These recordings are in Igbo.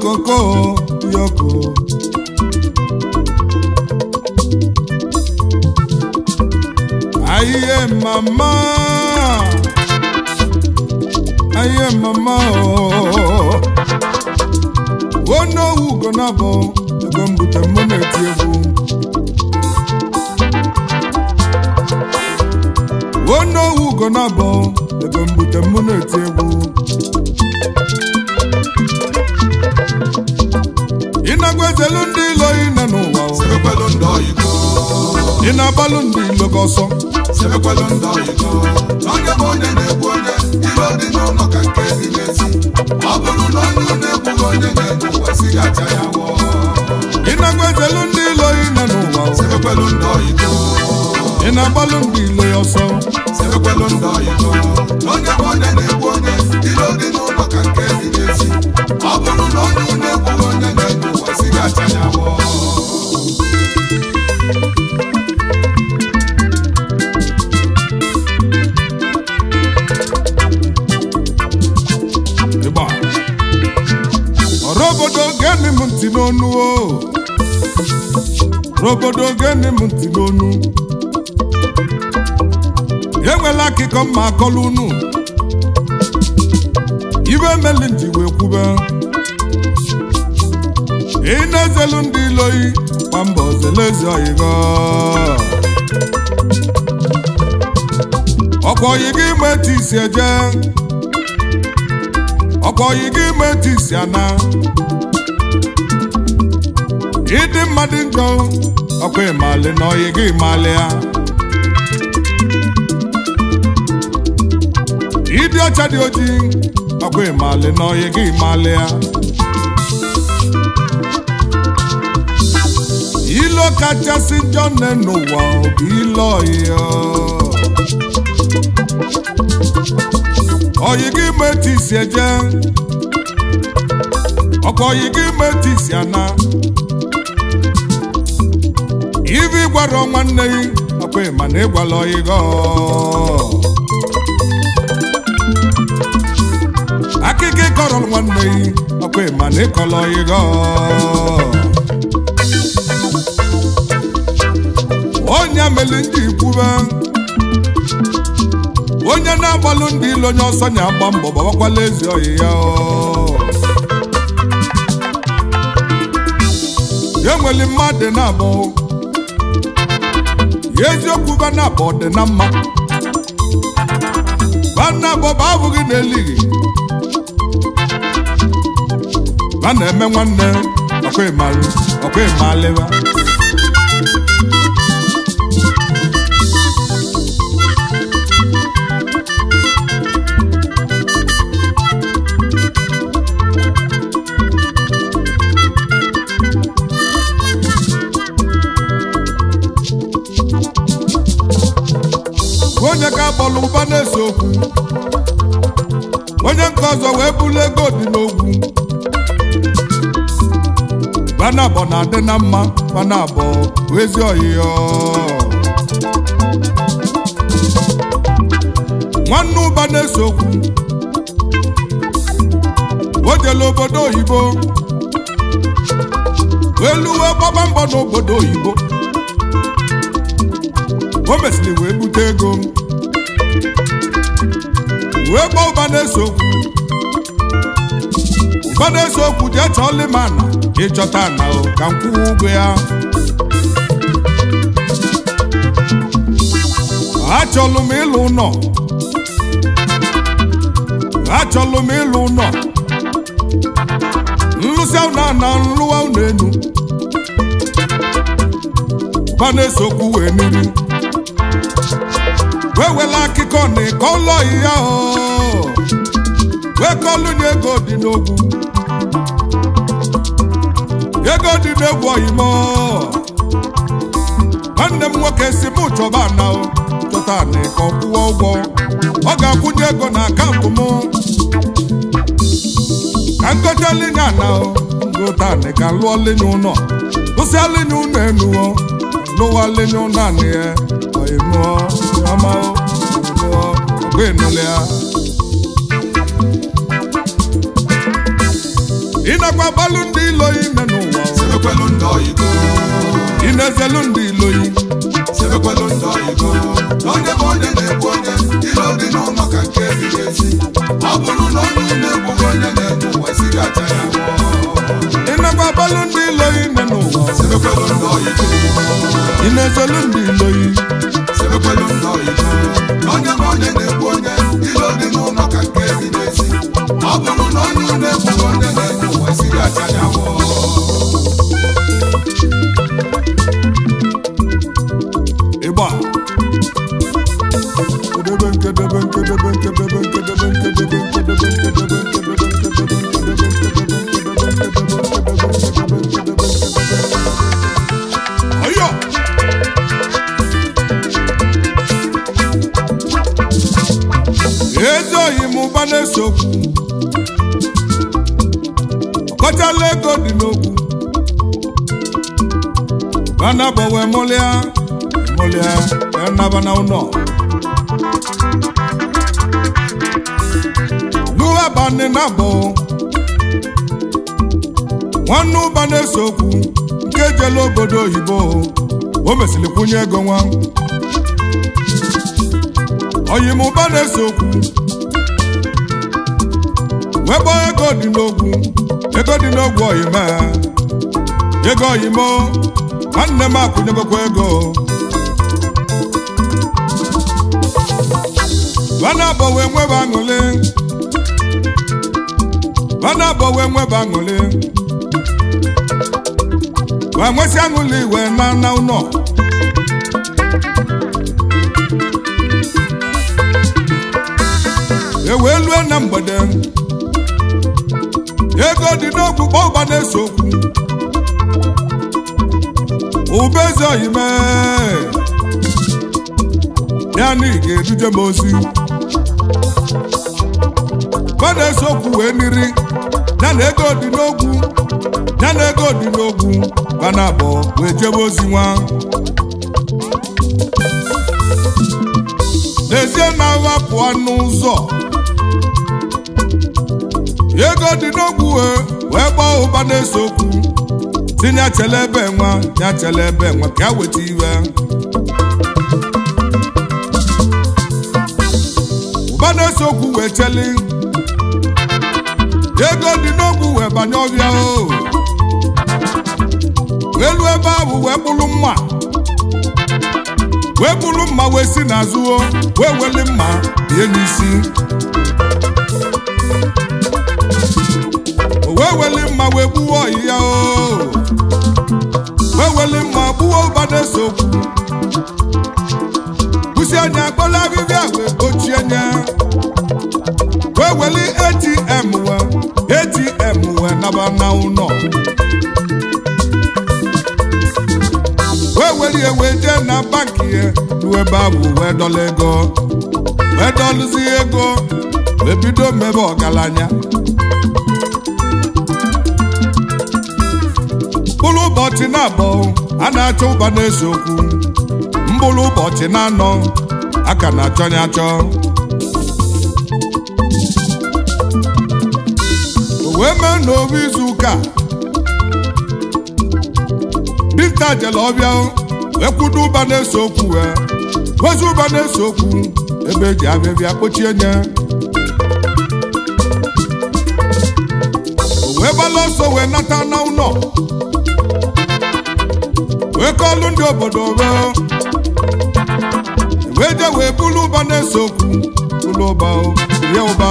yokoko yoko aye mama wono ugo nabo ego mbute mone tiegu wono ugo nabo ego mbute mone tiegu inagwezelu ndi lo ina n'ụwa sebekwelu ndo iko inabalu ndi lo goso sebekwelu ndo iko onye bụ onye na-egbu onye ilo dị n'ụlọ ka nke dị n'ezi ọ bụrụ na onye na-egbu onye na-egbu wesi aja ya wụọ inagwezelu ndi lo ina n'ụwa sebekwelu ndo iko inabalu ndi lo yoso sebekwelu ndo iko onye bụ onye na-egbu onye ilo dị n'ụlọ ka nke dị n'ezi ọ bụrụ na onye na-egbu onye na-egbu wesi aja ya wụọ robodo gani munti n'onu o robodo gani munti n'onu enwela akụkọ mma akọlụ unu ibe meli nji wee kwube ị na-ezelu ndị iloyi kwa mbọ zelezi oyigo ọkwa oyi gị ime etu isi eje ọkwa oyi gị ime etu isi ana ịdị mmadụ njọ ọkwa ịmalị na oyi gị ịmalị ya ịdị ọcha dị ojii ọkwa ịmalị na oyi gị ịmalị ya ilo kachasị njọ nne n'ụwa bụ ilo ya oyi gị ime etu isi eje ọkwa oyi gị ime etu isi ana ivi gwara nwanne gị ọkwa ịma na ịgwala oyi gị akịka ịkọrọ nwanne gị ọkwa ịma na ịkọla oyi gị onye meli ndị ikwube onye na-agbalụ ndị ilo onye ọsọ na-agba mbọ gbawakwala ezi oyi ya enweli mmadụ na-abụ ya eziokwu ba na-abụ dị na mma ba na-abụ ba abụghị na-elighị ba na-eme nwanne ọkwa ịmalịwa onye ga-akpọlụ ụba na-ese okwu onye nke ọzọ wee bulu ego dị n'ogwu banabọ na-adị na mma banabọ bụ ezi oyiyo nwanne ụba na-ese okwu o jele obodo oyibo elu wee gbaba mbọ n'obodo oyibo o mesịrị wee bute ego wee gba ụba na-ese okwu jee chọọlị m ana ịchọta ana ka m kwụwa ụgwọ ya achọlụ m ịlụ ụlọ nlụsịa ụlọ ana nlụwa ụlọ elu ụba na-ese okwu wee niri wee wela akụkọ na ịkọ ụlọ ya wee kọlụ nye ego dị n'ogwu ego dị n'egwu oyimo nwanne m nwoke si m chọba ana chọta na ịkọ kwụọ ụgwọ ọ ga-akwụnye ego na akaụntụ m ka ngote linye ana ngota na ka lụọ linye ụlọ lụsịa linye ụlọ enuo lụwa linye ụlọ anị ya oyimo ama ịnakwa gbalụ ndị iloyi nne n'ụwa sebekwelu ndị oyibo ịna-ezelu ndị iloyi sebekwelu ndị oyibo onye bụ onye na-egbu onye ilo dị n'ụlọ ka nke ebighị ezi ọ bụrụ na onye na-egbughị onye na-egbu ụwa esighị acha ya ịnakwa gbalụ ndị iloyi nne n'ụwa sebekwelu ndị oyibo ịna-ezelu ndị iloyi sebekwelu ndị oyibo onye bụ onye na-egbu onye ilo dị n'ụlọ ka nke ebighị ezi ọ bụrụ na onye na-egbughị onye na-egbu ụwa esighị acha ya ịgba kedebe nkedebe nkedebe nkedebe nkedebe nkedebe nkedebe nkedebe ayo ezi oyi m ụba na-esokwu ọkọchala ego dị n'okwu bana bọwe mụlịa nabana ụnọ n'ụwa bani na-abọ nwanne ụba na-esokwu nke jele obodo oyibo o mesịrị kwụnye ego nwa oyim ụba na-esokwu webe ego dị n'ogwu oyime ego oyimo nwanne m akwụnyegokwa ego bana bọ wee nwebe aṅụlị wee nwesị aṅụlị wee na ụlọ ewee lue na mgbede ego dị n'ogwu kpọ ụba na-esokwu ubezi oyime ya na ị ga-eduje m ozi ọ na-esokwu wee niri ya na ego dị n'ogwu bana abụọ wee jebe ozi nwa n'ezie na agha pụọ n'ụzọ ego dị n'ogwu wee gbaa ụba na-esokwu tinye ya chele ebe nwa ka ya weta iwe ụba na-esokwu wee cheli ego dị n'ogwu wee banye ọbịa wee lụọ ebe ahụ wee bụrụ mma wee si n'azụ wee weli mma bie n'isi wee weli mma wee gbuo ọyị ya wee weli mma gbuo ụba na-esokwu kwụsị anya kpọla ahịhịa wee gbochie anya wee weli ATM wee naba na ụlọ wee weli wee jee na banki ya ruo ebe ahụ wee dọla ego wee dọlụzi ego wee bido mmebe ọgaranya mkpụrụ ụbọchị na-abọ a na-achọ ụba na-esokwu mkpụrụ ụbọchị na-anọ aka na-achọ ya achọ o wee mee n'owu izu ụka dinta jele ọbịa wee kwudo ụba na-esokwu wezi ụba na-esokwu ebe eji abịabịa kpochie nye o wee gbala ọsọ wee nata na ụlọ wee kọlụ ndị obodo wee je wee bulu ụba na-esokwu bulu ụba rie ụba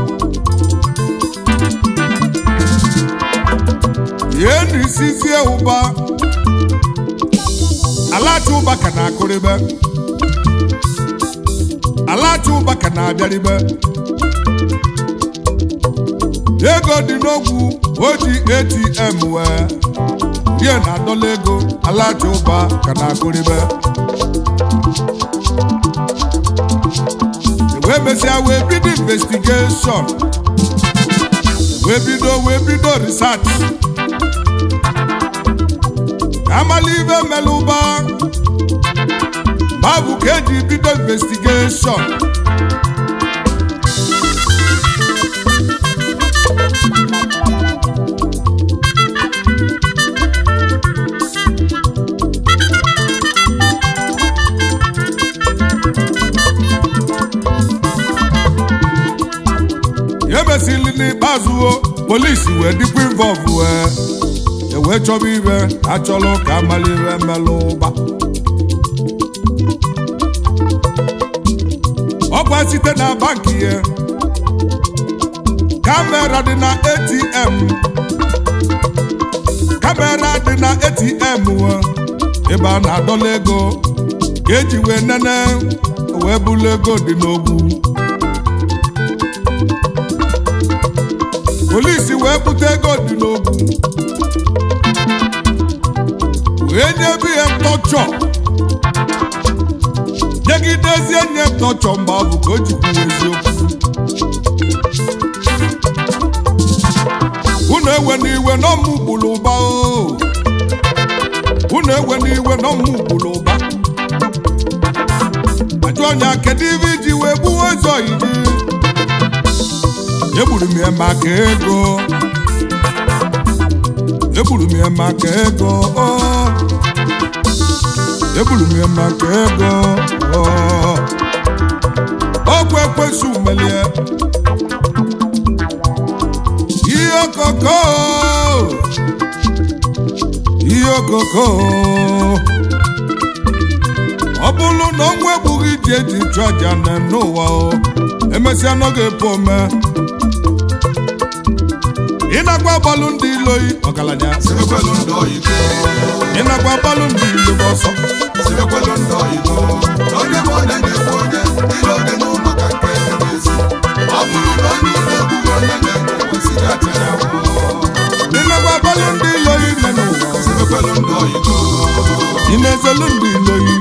ihe n'isizie ụba alachi ụba ka na-akụrịbe alachi ụba ka na-abịarịbe ego dị n'ogwu o ji ATM wee rie na dọla ego alachi ụba ka na-akụrịbe wee mesịa wee bido investigeshọn wee bido research amala ibe melụba ma bụ ka eji bido investigeshọn polisi wee dịkwa involve wee chọba ibe achọlụ ka amala ibe melụ ụba ọkwa site na banki ya kamera dị na ATM ebe a na-adọla ego ka eji wee nene wee bulu ego dị n'ogbu polisi wee bute ego dị n'ogbu wee nyebe ihe ntọchọ nyegidezie nye ntọchọ mgbe ọ bụ ka o jikwu eziokwu unu ewe n'iwe n'ọmụ gburu ụba unu ewe n'iwe n'ọmụ gburu ụba ajụ ọnya kedu ibe iji wee gbuo ụzọ iri egburu m ya maka ego egburu m ya maka ego egburu m ya maka ego ọgwụ ekwesu melie ihe okoko ọ bụrụ na ọnwụ egbughị iji eji chụ aja n'ụwa emesịa n'oge pome ịnagwa gbalụ ndị iloyi ọgaranya ịnagwa gbalụ ndị ilo ọsọ ịnagwa gbalụ ndị iloyi ị na-ezelu ndị iloyi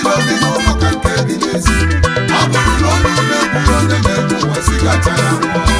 Ọ bụrụ na onye na-egbu onye na-egbu wesị gachara